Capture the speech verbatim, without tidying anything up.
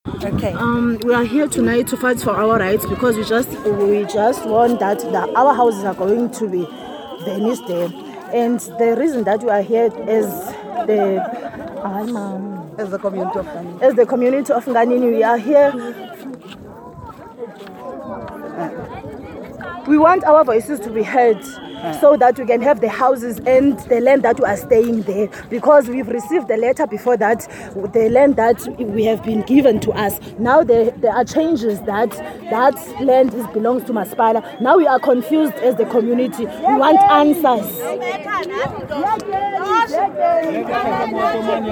Okay. Um, we are here tonight to fight for our rights because we just we just want that the, our houses are going to be vanished there, and the reason that we are here is the um, As the community of Ngani. as the community of Nganini, we are here. We want our voices to be heard so that we can have the houses and the land that we are staying there, because we've received the letter before that, the land that we have been given to us. Now there, there are changes that that land is, belongs to Masipala. Now we are confused as the community. We want answers.